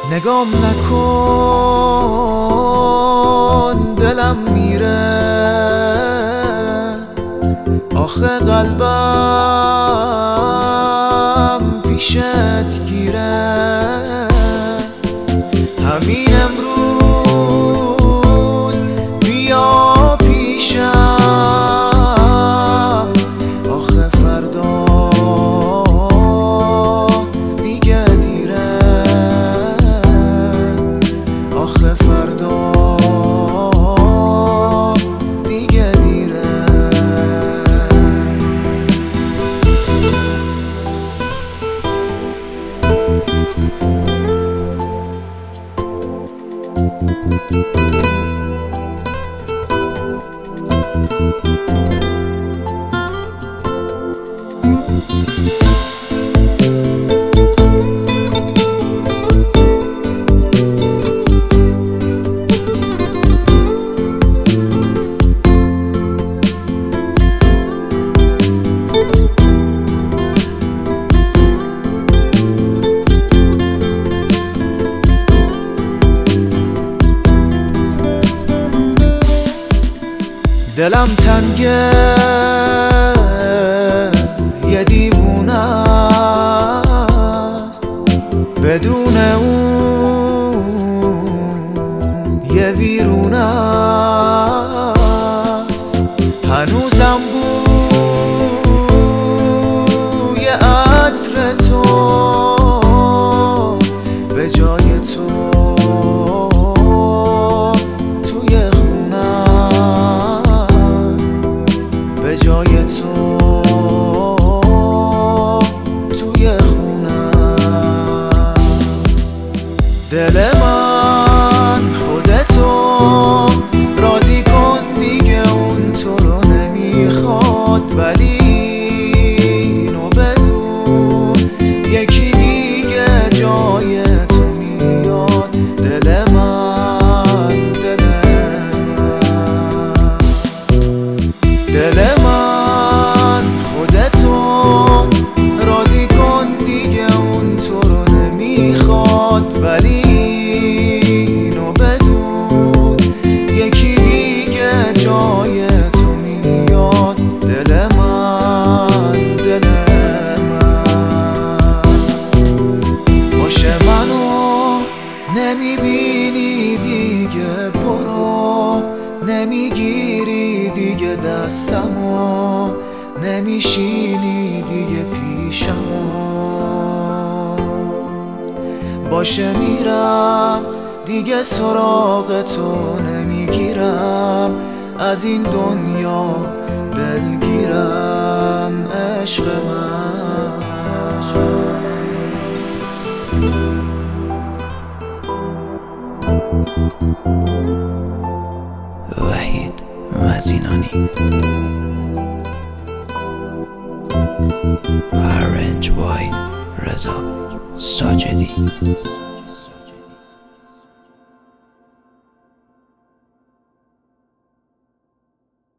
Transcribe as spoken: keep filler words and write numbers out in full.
نگام نکن دلم میره، آخه قلبم پیشت گیره. همین امروز بیا پیشم، آخه فردا دیگه دیره، آخه فردا دیگه دیره. دلم تنگه یه دیوونه است، بدون اون یه ویرونه است. هنوزم بوی عطر تو به جای تو جای تو توی خونه. دل من خودتو راضی کن دیگه، اون تو رو نمیخواد، ولی اینو بدون یکی دیگه جای تو میاد. دل من دل من دل من خودتو راضی کن دیگه، اون تو رو نمیخواد، ولی اینو بدون یکی دیگه جای تو میاد. دل من دل من باشه منو نمیبینی دیگه، برو نمیگیری دیگه دستمو، نمیشینی دیگه پیشمو. باشه میرم دیگه سراغ تو نمیگیرم، از این دنیا دلگیرم عشق من. وحید مزینانی. Arranged by رضا ساجدی.